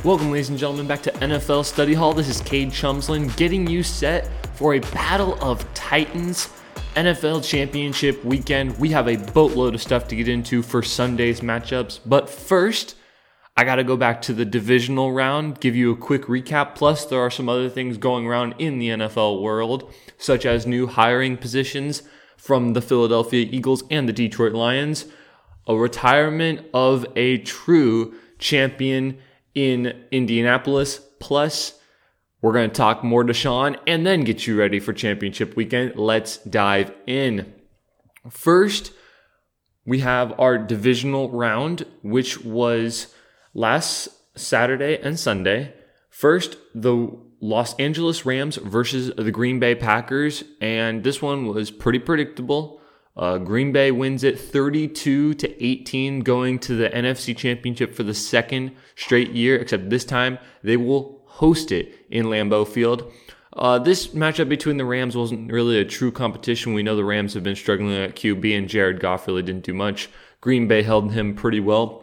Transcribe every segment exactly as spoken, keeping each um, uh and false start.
Welcome, ladies and gentlemen, back to N F L Study Hall. This is Cade Chumslin getting you set for a Battle of Titans N F L Championship weekend. We have a boatload of stuff to get into for Sunday's matchups, but first, I got to go back to the divisional round, give you a quick recap. Plus, there are some other things going around in the N F L world, such as new hiring positions from the Philadelphia Eagles and the Detroit Lions, a retirement of a true champion in Indianapolis. Plus, we're going to talk more Deshaun and then get you ready for championship weekend. Let's dive in. First, we have our divisional round, which was last Saturday and Sunday. First, the Los Angeles Rams versus the Green Bay Packers, and this one was pretty predictable. Uh, Green Bay wins it thirty-two to eighteen, going to the N F C Championship for the second straight year, except this time they will host it in Lambeau Field. Uh, this matchup between the Rams wasn't really a true competition. We know the Rams have been struggling at Q B, and Jared Goff really didn't do much. Green Bay held him pretty well.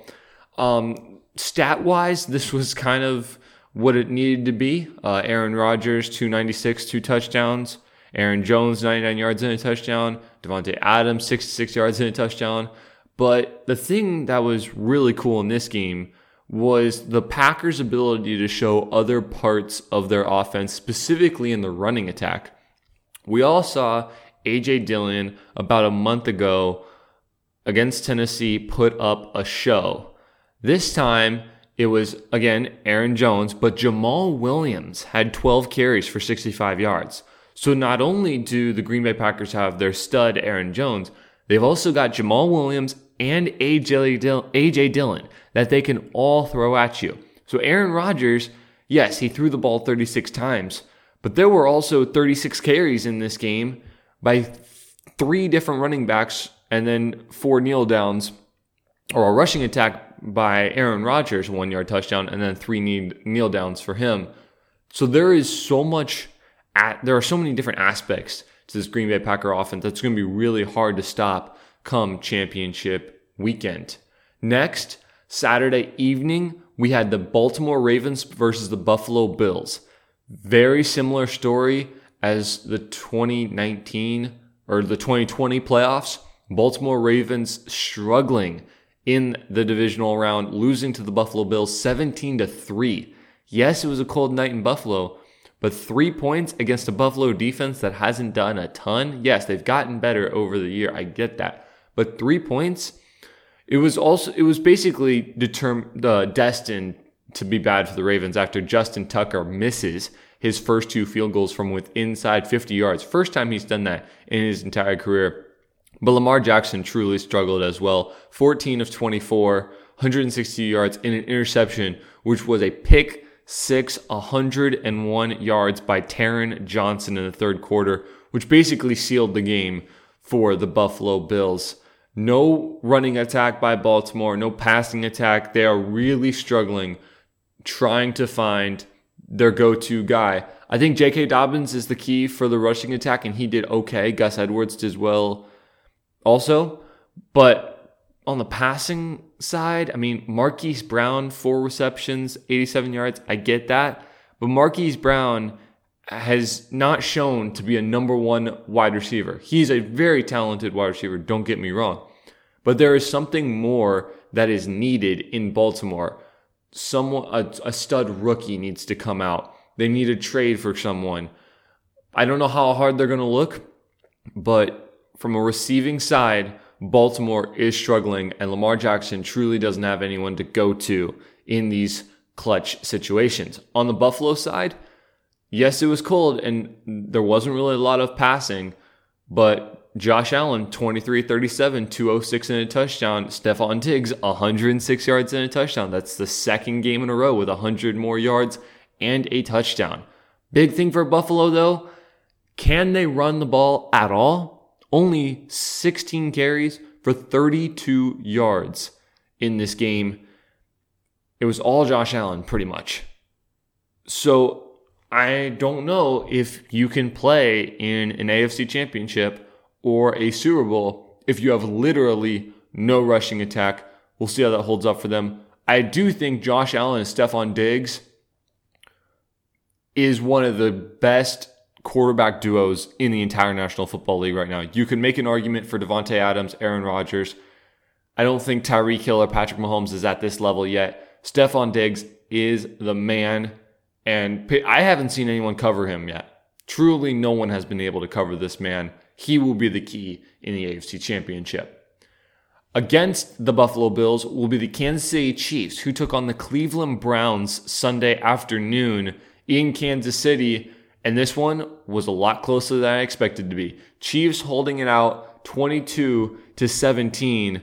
Um, stat-wise, this was kind of what it needed to be. Uh, Aaron Rodgers, two ninety-six, two touchdowns. Aaron Jones, ninety-nine yards and a touchdown. Devontae Adams, sixty-six yards and a touchdown. But the thing that was really cool in this game was the Packers' ability to show other parts of their offense, specifically in the running attack. We all saw A J Dillon about a month ago against Tennessee put up a show. This time, it was, again, Aaron Jones, but Jamal Williams had twelve carries for sixty-five yards. So not only do the Green Bay Packers have their stud Aaron Jones, they've also got Jamal Williams and A J Dillon that they can all throw at you. So Aaron Rodgers, yes, he threw the ball thirty-six times, but there were also thirty-six carries in this game by three different running backs and then four kneel downs, or a rushing attack by Aaron Rodgers, one yard touchdown, and then three kneel downs for him. So there is so much At, there are so many different aspects to this Green Bay Packer offense that's going to be really hard to stop come championship weekend. Next, Saturday evening, we had the Baltimore Ravens versus the Buffalo Bills. Very similar story as the twenty nineteen or the twenty twenty playoffs. Baltimore Ravens struggling in the divisional round, losing to the Buffalo Bills seventeen to three. Yes, it was a cold night in Buffalo, but three points against a Buffalo defense that hasn't done a ton. Yes, they've gotten better over the year. I get that. But three points, it was also it was basically determined, uh, destined to be bad for the Ravens after Justin Tucker misses his first two field goals from within inside fifty yards. First time he's done that in his entire career. But Lamar Jackson truly struggled as well. fourteen of twenty-four, one hundred sixty yards and an interception, which was a pick six, one hundred one yards by Taron Johnson in the third quarter, which basically sealed the game for the Buffalo Bills. No running attack by Baltimore, no passing attack. They are really struggling trying to find their go-to guy. I think J K. Dobbins is the key for the rushing attack, and he did okay. Gus Edwards did well also. But on the passing side, I mean, Marquise Brown, four receptions, eighty-seven yards. I get that. But Marquise Brown has not shown to be a number one wide receiver. He's a very talented wide receiver, don't get me wrong. But there is something more that is needed in Baltimore. Someone, a, a stud rookie needs to come out. They need a trade for someone. I don't know how hard they're going to look, but from a receiving side, Baltimore is struggling, and Lamar Jackson truly doesn't have anyone to go to in these clutch situations. On the Buffalo side, yes, it was cold, and there wasn't really a lot of passing, but Josh Allen, twenty-three thirty-seven, two oh six and a touchdown. Stephon Diggs, one hundred six yards and a touchdown. That's the second game in a row with one hundred more yards and a touchdown. Big thing for Buffalo, though, can they run the ball at all? Only sixteen carries for thirty-two yards in this game. It was all Josh Allen, pretty much. So I don't know if you can play in an A F C Championship or a Super Bowl if you have literally no rushing attack. We'll see how that holds up for them. I do think Josh Allen and Stephon Diggs is one of the best quarterback duos in the entire National Football League right now. You can make an argument for Devontae Adams, Aaron Rodgers. I don't think Tyreek Hill or Patrick Mahomes is at this level yet. Stephon Diggs is the man, and I haven't seen anyone cover him yet. Truly, no one has been able to cover this man. He will be the key in the A F C Championship. Against the Buffalo Bills will be the Kansas City Chiefs, who took on the Cleveland Browns Sunday afternoon in Kansas City, and this one was a lot closer than I expected to be. Chiefs holding it out twenty-two to seventeen,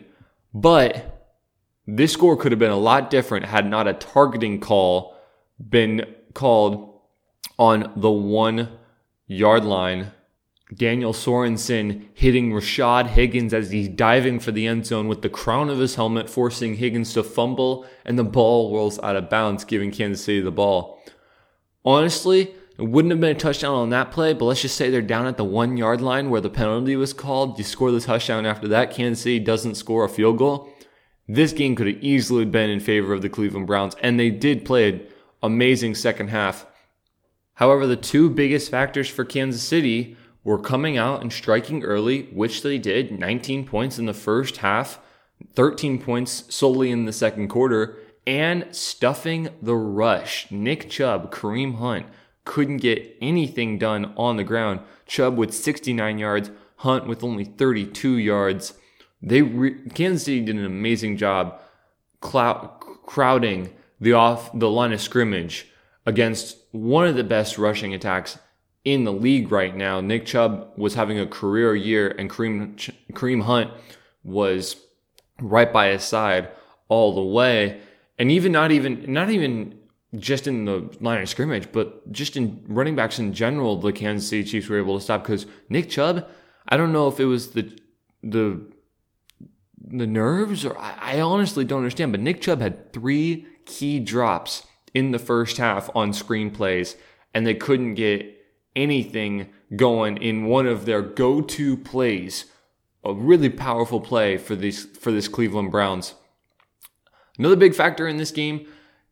but this score could have been a lot different had not a targeting call been called on the one yard line. Daniel Sorensen hitting Rashad Higgins as he's diving for the end zone with the crown of his helmet, forcing Higgins to fumble, and the ball rolls out of bounds, giving Kansas City the ball. Honestly, it wouldn't have been a touchdown on that play, but let's just say they're down at the one yard line where the penalty was called. You score the touchdown after that, Kansas City doesn't score a field goal. This game could have easily been in favor of the Cleveland Browns, and they did play an amazing second half. However, the two biggest factors for Kansas City were coming out and striking early, which they did, nineteen points in the first half, thirteen points solely in the second quarter, and stuffing the rush. Nick Chubb, Kareem Hunt couldn't get anything done on the ground. Chubb with sixty-nine yards, Hunt with only thirty-two yards. They re- Kansas City did an amazing job clou- crowding the off the line of scrimmage against one of the best rushing attacks in the league right now. Nick Chubb was having a career year, and Kareem, Kareem Hunt was right by his side all the way. And even not even not even just in the line of scrimmage, but just in running backs in general, the Kansas City Chiefs were able to stop, because Nick Chubb, I don't know if it was the the the nerves, or I, I honestly don't understand, but Nick Chubb had three key drops in the first half on screen plays, and they couldn't get anything going in one of their go-to plays. A really powerful play for these for this Cleveland Browns. Another big factor in this game,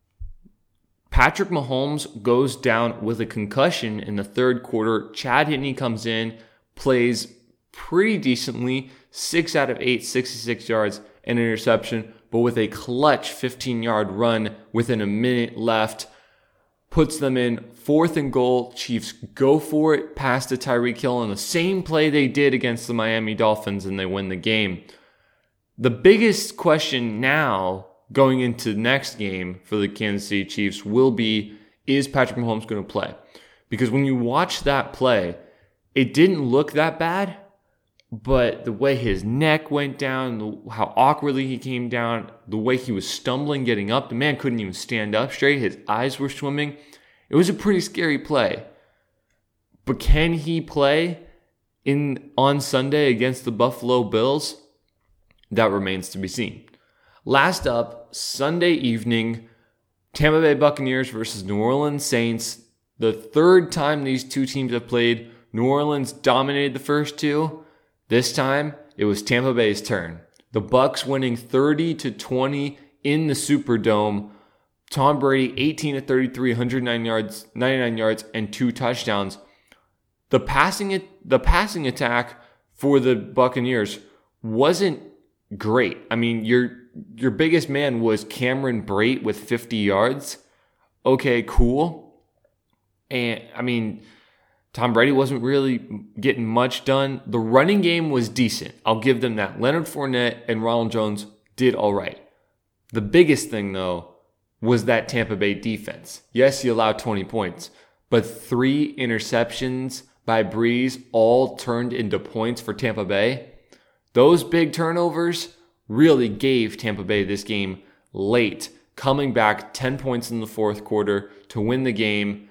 Patrick Mahomes goes down with a concussion in the third quarter. Chad Henne comes in, plays pretty decently, six out of eight, sixty-six yards, and an interception, but with a clutch fifteen-yard run within a minute left, puts them in fourth and goal. Chiefs go for it past to Tyreek Hill on the same play they did against the Miami Dolphins, and they win the game. The biggest question now going into the next game for the Kansas City Chiefs will be, is Patrick Mahomes going to play? Because when you watch that play, it didn't look that bad, but the way his neck went down, how awkwardly he came down, the way he was stumbling getting up, the man couldn't even stand up straight. His eyes were swimming. It was a pretty scary play. But can he play in on Sunday against the Buffalo Bills? That remains to be seen. Last up, Sunday evening, Tampa Bay Buccaneers versus New Orleans Saints. The third time these two teams have played, New Orleans dominated the first two. This time, it was Tampa Bay's turn. The Bucs winning thirty to twenty in the Superdome. Tom Brady, eighteen to thirty-three, one hundred nine yards, ninety-nine yards, and two touchdowns. The passing the passing attack for the Buccaneers wasn't great. I mean, your your biggest man was Cameron Brate with fifty yards. Okay, cool. And I mean, Tom Brady wasn't really getting much done. The running game was decent. I'll give them that. Leonard Fournette and Ronald Jones did all right. The biggest thing, though, was that Tampa Bay defense. Yes, he allowed twenty points, but three interceptions by Breeze all turned into points for Tampa Bay. Those big turnovers really gave Tampa Bay this game late, coming back ten points in the fourth quarter to win the game.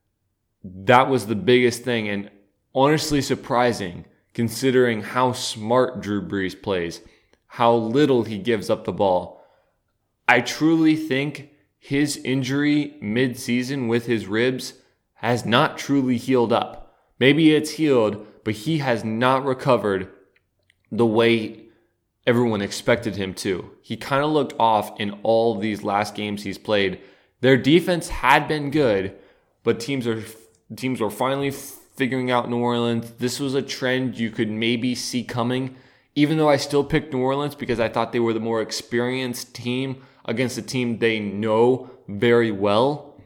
That was the biggest thing, and honestly surprising considering how smart Drew Brees plays, how little he gives up the ball. I truly think his injury mid-season with his ribs has not truly healed up. Maybe it's healed, but he has not recovered the way everyone expected him to. He kind of looked off in all of these last games he's played. Their defense had been good, but teams are teams were finally figuring out New Orleans. This was a trend you could maybe see coming, even though I still picked New Orleans because I thought they were the more experienced team against a team they know very well.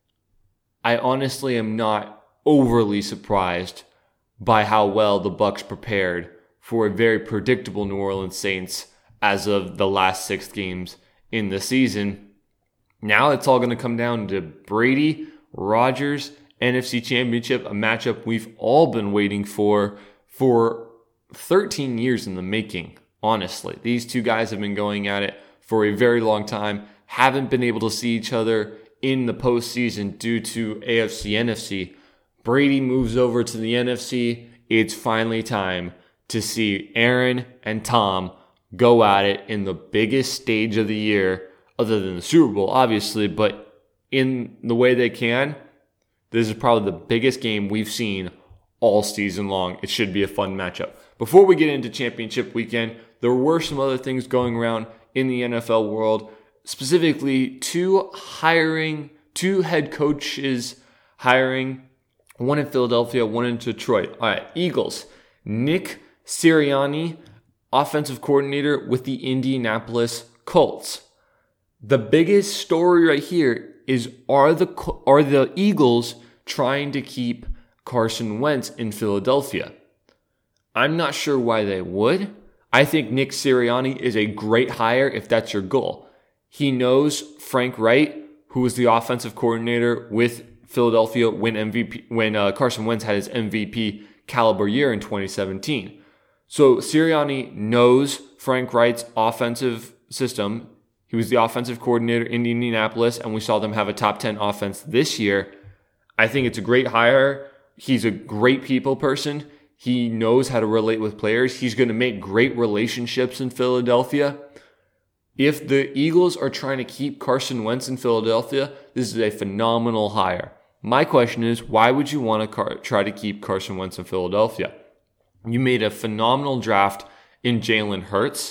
I honestly am not overly surprised by how well the Bucs prepared for a very predictable New Orleans Saints as of the last six games in the season. Now it's all going to come down to Brady, Rodgers, N F C Championship, a matchup we've all been waiting for for thirteen years in the making, honestly. These two guys have been going at it for a very long time, haven't been able to see each other in the postseason due to A F C, N F C. Brady moves over to the N F C. It's finally time to see Aaron and Tom go at it in the biggest stage of the year, other than the Super Bowl, obviously, but in the way they can. This is probably the biggest game we've seen all season long. It should be a fun matchup. Before we get into championship weekend, there were some other things going around in the N F L world, specifically two hiring, two head coaches hiring, one in Philadelphia, one in Detroit. All right, Eagles. Nick Sirianni, offensive coordinator with the Indianapolis Colts. The biggest story right here is are the are the Eagles trying to keep Carson Wentz in Philadelphia? I'm not sure why they would. I think Nick Sirianni is a great hire if that's your goal. He knows Frank Wright, who was the offensive coordinator with Philadelphia when M V P when uh, Carson Wentz had his M V P caliber year in twenty seventeen. So Sirianni knows Frank Wright's offensive system. He was the offensive coordinator in Indianapolis, and we saw them have a top ten offense this year. I think it's a great hire. He's a great people person. He knows how to relate with players. He's going to make great relationships in Philadelphia. If the Eagles are trying to keep Carson Wentz in Philadelphia, this is a phenomenal hire. My question is, why would you want to car- try to keep Carson Wentz in Philadelphia? You made a phenomenal draft in Jalen Hurts.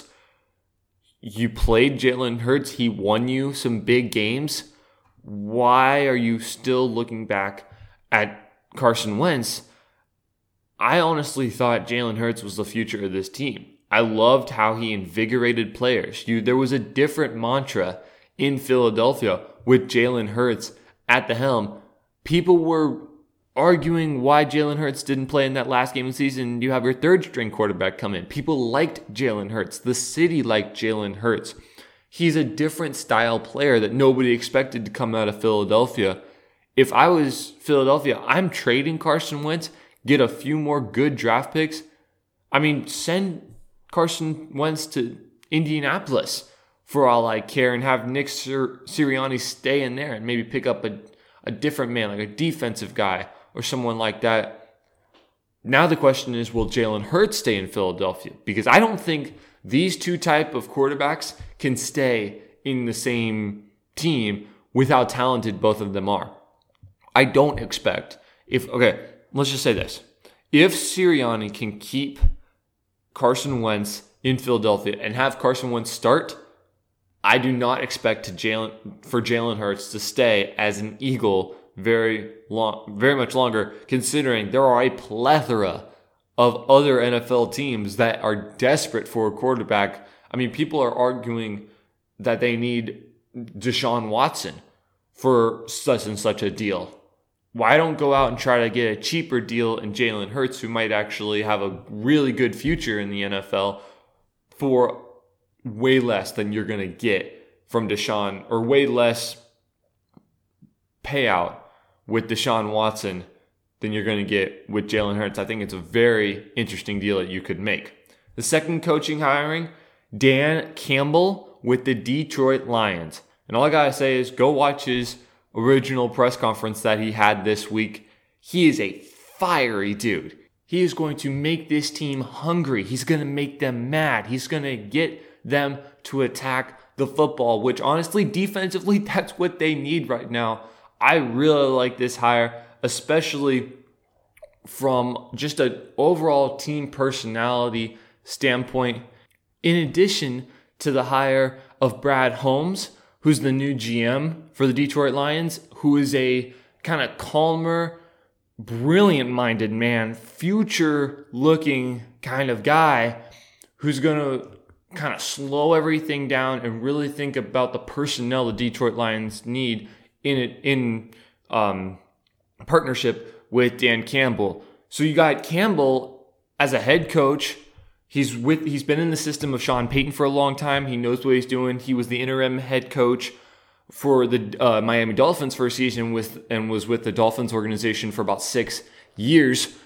You played Jalen Hurts. He won you some big games. Why are you still looking back at Carson Wentz? I honestly thought Jalen Hurts was the future of this team. I loved how he invigorated players. You, there was a different mantra in Philadelphia with Jalen Hurts at the helm. People were arguing why Jalen Hurts didn't play in that last game of the season. You have your third string quarterback come in. People liked Jalen Hurts. The city liked Jalen Hurts. He's a different style player that nobody expected to come out of Philadelphia. If I was Philadelphia, I'm trading Carson Wentz, get a few more good draft picks. I mean, send Carson Wentz to Indianapolis for all I care and have Nick Sir- Sirianni stay in there and maybe pick up a, a different man, like a defensive guy or someone like that. Now the question is, will Jalen Hurts stay in Philadelphia? Because I don't think these two type of quarterbacks can stay in the same team with how talented both of them are. I don't expect, if, okay, let's just say this. If Sirianni can keep Carson Wentz in Philadelphia and have Carson Wentz start, I do not expect to Jalen for Jalen Hurts to stay as an Eagle very long, very much longer, considering there are a plethora of other N F L teams that are desperate for a quarterback. I mean, people are arguing that they need Deshaun Watson for such and such a deal. Why don't go out and try to get a cheaper deal in Jalen Hurts, who might actually have a really good future in the N F L, for way less than you're going to get from Deshaun, or way less payout with Deshaun Watson than you're going to get with Jalen Hurts. I think it's a very interesting deal that you could make. The second coaching hiring, Dan Campbell with the Detroit Lions. And all I got to say is go watch his original press conference that he had this week. He is a fiery dude. He is going to make this team hungry. He's going to make them mad. He's going to get them to attack the football, which honestly, defensively, that's what they need right now. I really like this hire, especially from just an overall team personality standpoint. in addition to the hire of Brad Holmes, who's the new G M for the Detroit Lions, who is a kind of calmer, brilliant-minded man, future-looking kind of guy who's going to kind of slow everything down and really think about the personnel the Detroit Lions need in it in um, partnership with Dan Campbell. So you got Campbell as a head coach. He's with he's been in the system of Sean Payton for a long time. He knows what he's doing. He was the interim head coach for the uh, Miami Dolphins for a season with and was with the Dolphins organization for about six years.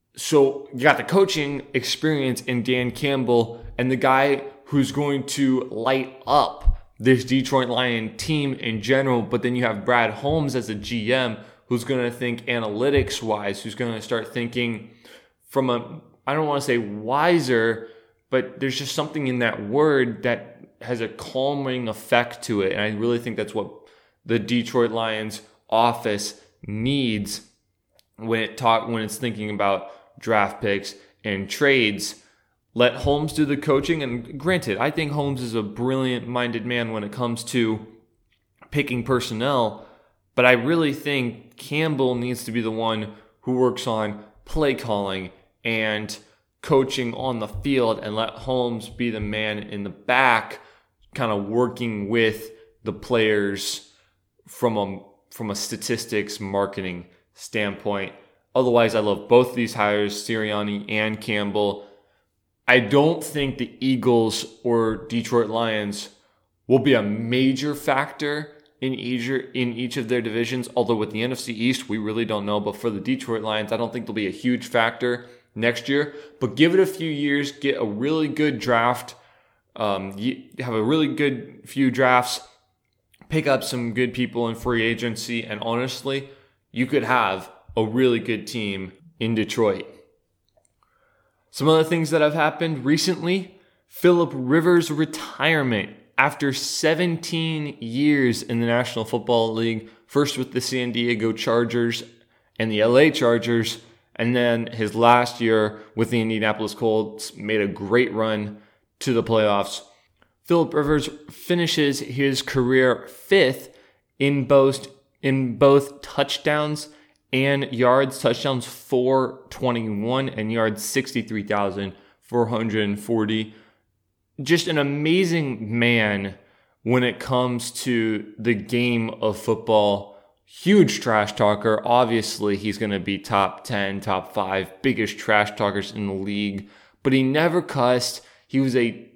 So you got the coaching experience in Dan Campbell and the guy who's going to light up this Detroit Lion team in general. But then you have Brad Holmes as a G M who's going to think analytics-wise, who's going to start thinking from a, I don't want to say wiser, but there's just something in that word that has a calming effect to it. And I really think that's what the Detroit Lions office needs when it talk when it's thinking about draft picks and trades. Let Holmes do the coaching. And granted, I think Holmes is a brilliant-minded man when it comes to picking personnel. But I really think Campbell needs to be the one who works on play calling and coaching on the field, and let Holmes be the man in the back kind of working with the players from a, from a statistics marketing standpoint. Otherwise, I love both of these hires, Sirianni and Campbell. I don't think the Eagles or Detroit Lions will be a major factor in each, in each of their divisions, although with the N F C East, we really don't know. But for the Detroit Lions, I don't think they'll be a huge factor next year. But give it a few years, get a really good draft, um, have a really good few drafts, pick up some good people in free agency, and honestly, you could have a really good team in Detroit. Some other things that have happened recently: Philip Rivers' retirement after seventeen years in the National Football League, first with the San Diego Chargers and the L A Chargers, and then his last year with the Indianapolis Colts, made a great run to the playoffs. Philip Rivers finishes his career fifth in both, in both touchdowns and yards. Touchdowns four twenty-one and yards sixty-three thousand four hundred forty. Just an amazing man when it comes to the game of football. Huge trash talker. Obviously, he's going to be top ten, top five biggest trash talkers in the league. But he never cussed. He was a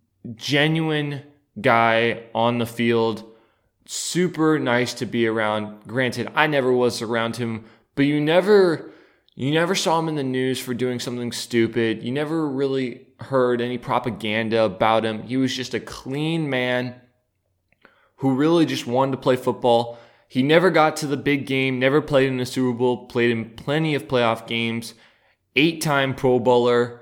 genuine guy on the field. Super nice to be around. Granted, I never was around him, but you never... You never saw him in the news for doing something stupid. You never really heard any propaganda about him. He was just a clean man who really just wanted to play football. He never got to the big game, never played in the Super Bowl, played in plenty of playoff games, eight-time Pro Bowler.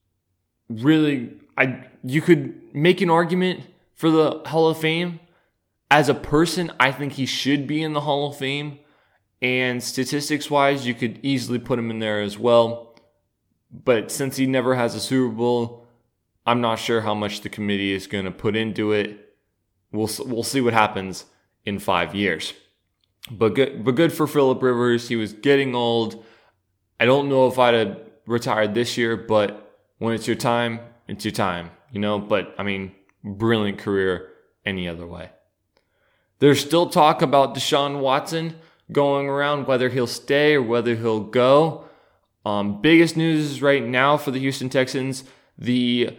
Really, I you could make an argument for the Hall of Fame. As a person, I think he should be in the Hall of Fame. And statistics-wise, you could easily put him in there as well. But since he never has a Super Bowl, I'm not sure how much the committee is going to put into it. We'll we'll see what happens in five years. But good, but good for Philip Rivers. He was getting old. I don't know if I'd have retired this year, but when it's your time, it's your time, you know. But I mean, brilliant career any other way. There's still talk about Deshaun Watson going around, whether he'll stay or whether he'll go. Um, biggest news right now for the Houston Texans, the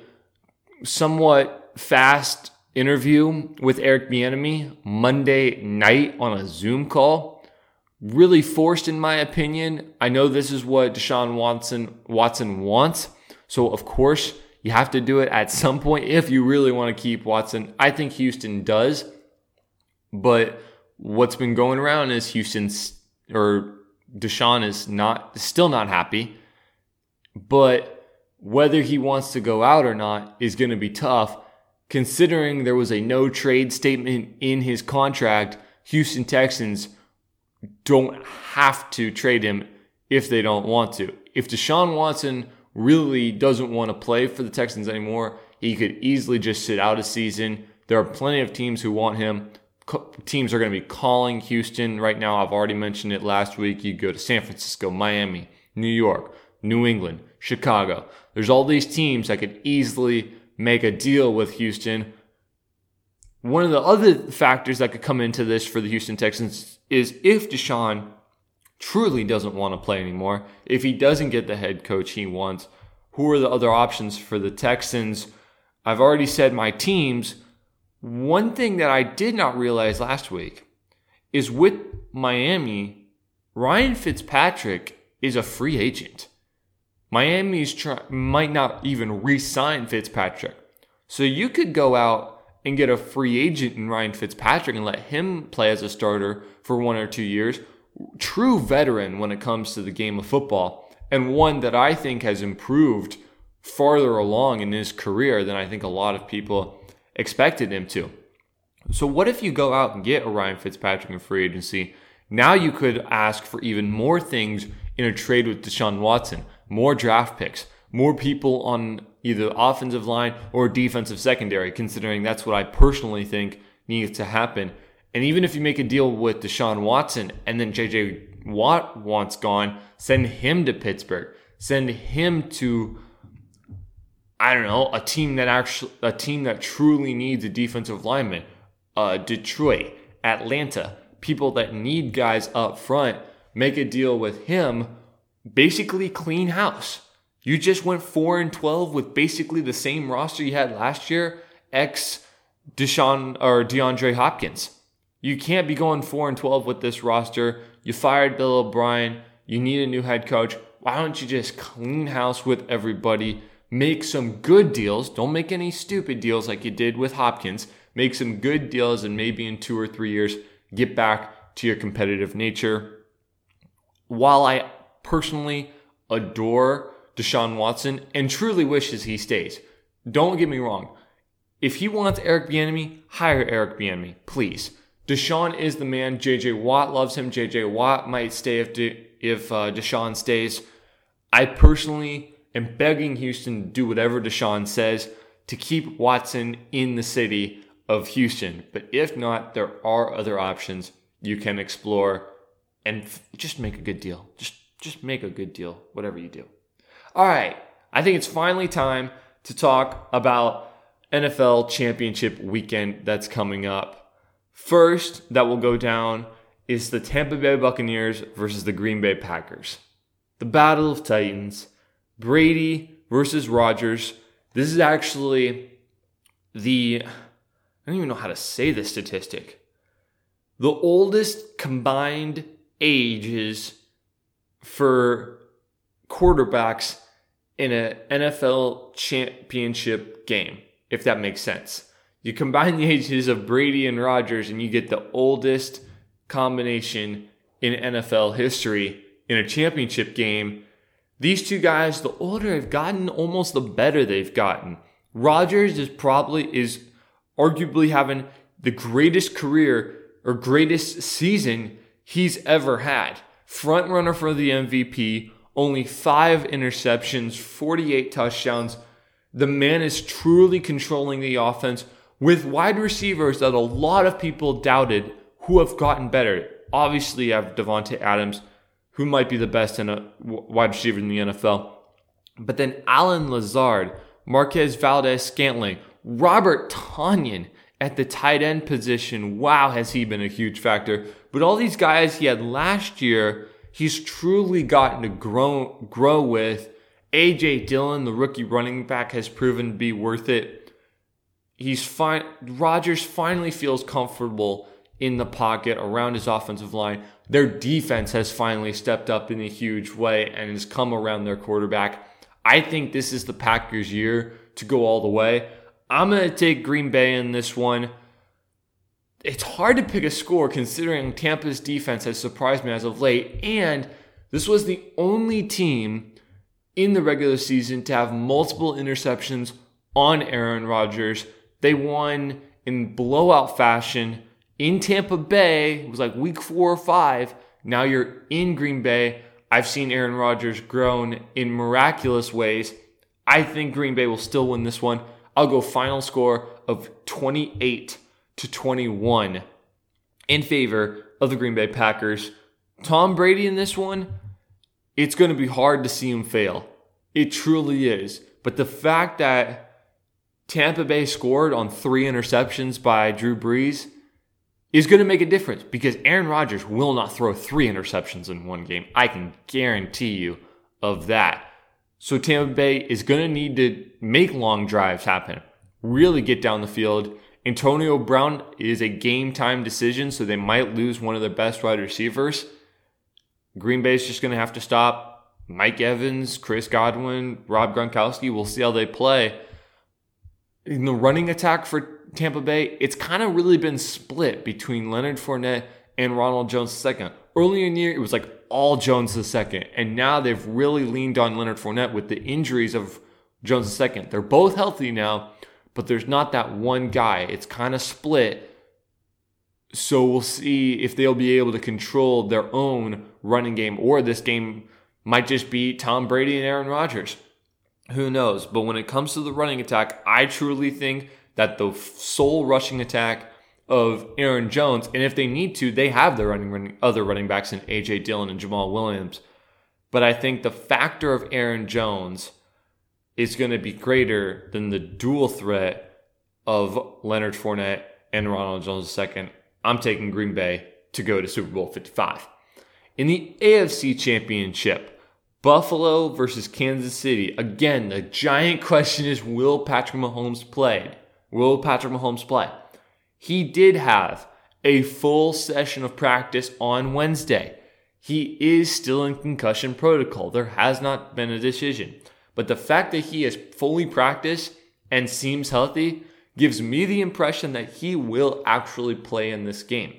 somewhat fast interview with Eric Bieniemy Monday night on a Zoom call. Really forced, in my opinion. I know this is what Deshaun Watson Watson wants, so of course you have to do it at some point if you really want to keep Watson. I think Houston does, but what's been going around is Houston's or Deshaun is not still not happy, but whether he wants to go out or not is going to be tough, considering there was a no trade statement in his contract. Houston Texans don't have to trade him if they don't want to. If Deshaun Watson really doesn't want to play for the Texans anymore, He could easily just sit out a season. There are plenty of teams who want him. Co- teams are going to be calling Houston right now. I've already mentioned it last week. You go to San Francisco, Miami, New York, New England, Chicago. There's all these teams that could easily make a deal with Houston. One of the other factors that could come into this for the Houston Texans is if Deshaun truly doesn't want to play anymore, if he doesn't get the head coach he wants, who are the other options for the Texans? I've already said my teams. One thing that I did not realize last week is with Miami, Ryan Fitzpatrick is a free agent. Miami's try- might not even re-sign Fitzpatrick. So you could go out and get a free agent in Ryan Fitzpatrick and let him play as a starter for one or two years. True veteran when it comes to the game of football, and one that I think has improved farther along in his career than I think a lot of people expected him to. So what if you go out and get a Ryan Fitzpatrick in free agency? Now you could ask for even more things in a trade with Deshaun Watson, more draft picks, more people on either offensive line or defensive secondary, considering that's what I personally think needs to happen. And even if you make a deal with Deshaun Watson and then J J Watt wants gone, send him to Pittsburgh. Send him to, I don't know, a team that actually, a team that truly needs a defensive lineman. Uh, Detroit, Atlanta, people that need guys up front. Make a deal with him. Basically clean house. You just went four and twelve with basically the same roster you had last year, ex Deshaun or DeAndre Hopkins. You can't be going four and twelve with this roster. You fired Bill O'Brien. You need a new head coach. Why don't you just clean house with everybody? Make some good deals. Don't make any stupid deals like you did with Hopkins. Make some good deals, and maybe in two or three years, get back to your competitive nature. While I personally adore Deshaun Watson and truly wishes he stays, don't get me wrong. If he wants Eric Bieniemy, hire Eric Bieniemy, please. Deshaun is the man. J J Watt loves him. J J Watt might stay if De, if uh, Deshaun stays. I personally am begging Houston to do whatever Deshaun says to keep Watson in the city of Houston. But if not, there are other options you can explore and f- just make a good deal. Just just make a good deal, whatever you do. All right, I think it's finally time to talk about N F L Championship weekend that's coming up. First that will go down is the Tampa Bay Buccaneers versus the Green Bay Packers. The Battle of Titans. Brady versus Rodgers. This is actually the, I don't even know how to say this statistic. The oldest combined ages for quarterbacks in an N F L championship game, if that makes sense. You combine the ages of Brady and Rodgers and you get the oldest combination in N F L history in a championship game. These two guys, the older they've gotten, almost the better they've gotten. Rodgers is probably, is arguably having the greatest career or greatest season he's ever had. Front runner for the M V P, only five interceptions, forty-eight touchdowns. The man is truly controlling the offense with wide receivers that a lot of people doubted who have gotten better. Obviously, you have Devontae Adams, who might be the best in a wide receiver in the N F L. But then Allen Lazard, Marquez Valdes-Scantling, Robert Tonyan at the tight end position. Wow, has he been a huge factor. But all these guys he had last year, he's truly gotten to grow, grow with. A J Dillon, the rookie running back, has proven to be worth it. He's fine. Rodgers finally feels comfortable in the pocket around his offensive line. Their defense has finally stepped up in a huge way and has come around their quarterback. I think this is the Packers' year to go all the way. I'm going to take Green Bay in this one. It's hard to pick a score considering Tampa's defense has surprised me as of late. And this was the only team in the regular season to have multiple interceptions on Aaron Rodgers. They won in blowout fashion in Tampa Bay. It was like week four or five. Now you're in Green Bay. I've seen Aaron Rodgers grown in miraculous ways. I think Green Bay will still win this one. I'll go final score of twenty-eight to twenty-one in favor of the Green Bay Packers. Tom Brady in this one, it's going to be hard to see him fail. It truly is. But the fact that Tampa Bay scored on three interceptions by Drew Brees is going to make a difference because Aaron Rodgers will not throw three interceptions in one game. I can guarantee you of that. So Tampa Bay is going to need to make long drives happen, really get down the field. Antonio Brown is a game-time decision, so they might lose one of their best wide receivers. Green Bay is just going to have to stop Mike Evans, Chris Godwin, Rob Gronkowski. We'll see how they play. In the running attack for Tampa Bay, it's kind of really been split between Leonard Fournette and Ronald Jones the second. Early in the year, it was like all Jones the second. And now they've really leaned on Leonard Fournette with the injuries of Jones the second. They're both healthy now, but there's not that one guy. It's kind of split. So we'll see if they'll be able to control their own running game, or this game might just be Tom Brady and Aaron Rodgers. Who knows? But when it comes to the running attack, I truly think that the sole rushing attack of Aaron Jones, and if they need to, they have their running, running other running backs in A J Dillon and Jamal Williams. But I think the factor of Aaron Jones is going to be greater than the dual threat of Leonard Fournette and Ronald Jones the second. I'm taking Green Bay to go to Super Bowl fifty-five. In the A F C Championship, Buffalo versus Kansas City. Again, the giant question is, will Patrick Mahomes play? Will Patrick Mahomes play? He did have a full session of practice on Wednesday. He is still in concussion protocol. There has not been a decision. But the fact that he has fully practiced and seems healthy gives me the impression that he will actually play in this game.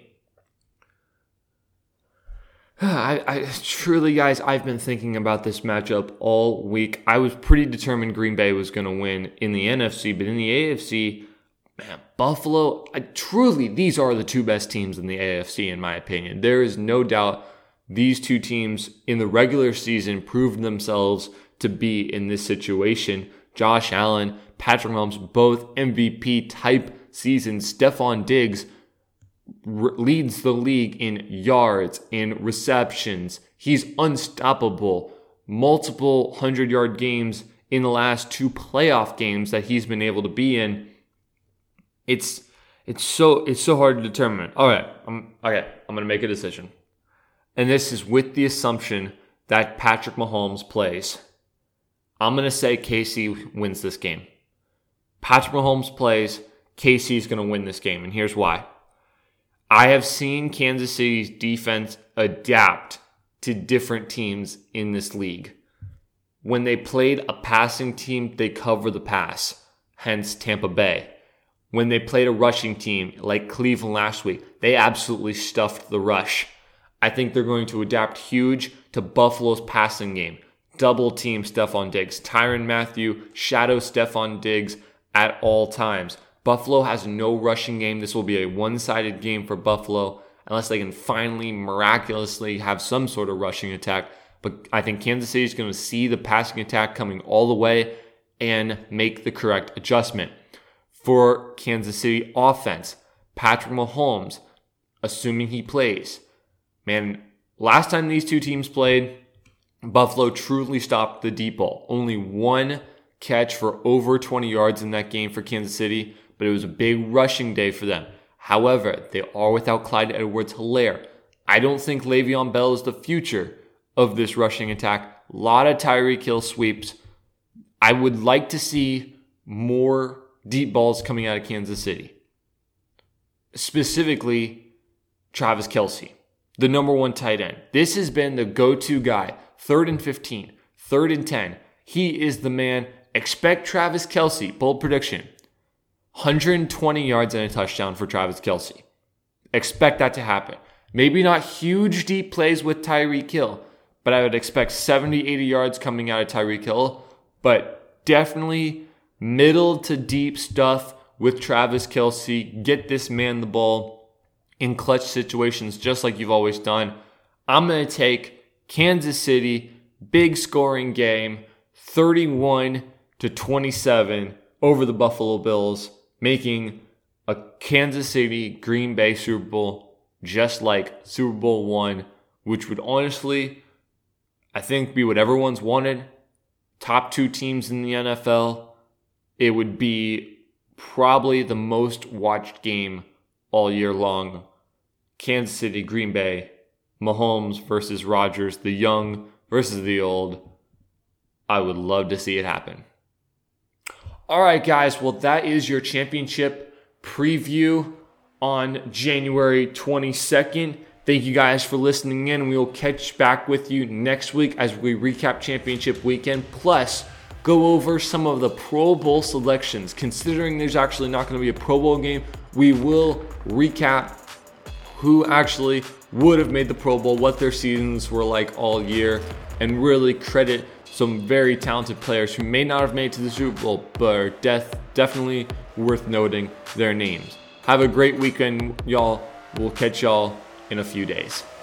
I, I truly, guys, I've been thinking about this matchup all week. I was pretty determined Green Bay was going to win in the N F C, but in the A F C, man, Buffalo, I, truly, these are the two best teams in the A F C, in my opinion. There is no doubt these two teams in the regular season proved themselves to be in this situation. Josh Allen, Patrick Mahomes, both M V P type seasons. Stephon Diggs r- leads the league in yards, in receptions. He's unstoppable. Multiple hundred-yard games in the last two playoff games that he's been able to be in. It's it's so it's so hard to determine. All right, I'm okay. I'm gonna make a decision, and this is with the assumption that Patrick Mahomes plays. I'm going to say K C wins this game. Patrick Mahomes plays, K C is going to win this game, and here's why. I have seen Kansas City's defense adapt to different teams in this league. When they played a passing team, they cover the pass, hence Tampa Bay. When they played a rushing team like Cleveland last week, they absolutely stuffed the rush. I think they're going to adapt huge to Buffalo's passing game. Double team Stephon Diggs. Tyrann Mathieu shadow Stephon Diggs at all times. Buffalo has no rushing game. This will be a one-sided game for Buffalo unless they can finally miraculously have some sort of rushing attack. But I think Kansas City is going to see the passing attack coming all the way and make the correct adjustment. For Kansas City offense, Patrick Mahomes, assuming he plays. Man, last time these two teams played, Buffalo truly stopped the deep ball. Only one catch for over twenty yards in that game for Kansas City, but it was a big rushing day for them. However, they are without Clyde Edwards-Helaire. I don't think Le'Veon Bell is the future of this rushing attack. A lot of Tyreek Hill sweeps. I would like to see more deep balls coming out of Kansas City. Specifically, Travis Kelce, the number one tight end. This has been the go-to guy. Third and fifteen, third and ten. He is the man. Expect Travis Kelce, bold prediction, one hundred twenty yards and a touchdown for Travis Kelce. Expect that to happen. Maybe not huge deep plays with Tyreek Hill, but I would expect seventy, eighty yards coming out of Tyreek Hill, but definitely middle to deep stuff with Travis Kelce. Get this man the ball in clutch situations just like you've always done. I'm going to take Kansas City, big scoring game, thirty-one to twenty-seven over the Buffalo Bills, making a Kansas City Green Bay Super Bowl just like Super Bowl one, which would honestly, I think, be what everyone's wanted. Top two teams in the N F L. It would be probably the most watched game all year long. Kansas City, Green Bay, Mahomes versus Rodgers, the young versus the old. I would love to see it happen. All right, guys. Well, that is your championship preview on January twenty-second. Thank you guys for listening in. We will catch back with you next week as we recap championship weekend. Plus, go over some of the Pro Bowl selections. Considering there's actually not going to be a Pro Bowl game, we will recap who actually would have made the Pro Bowl, what their seasons were like all year, and really credit some very talented players who may not have made it to the Super Bowl, but are def- definitely worth noting their names. Have a great weekend, y'all. We'll catch y'all in a few days.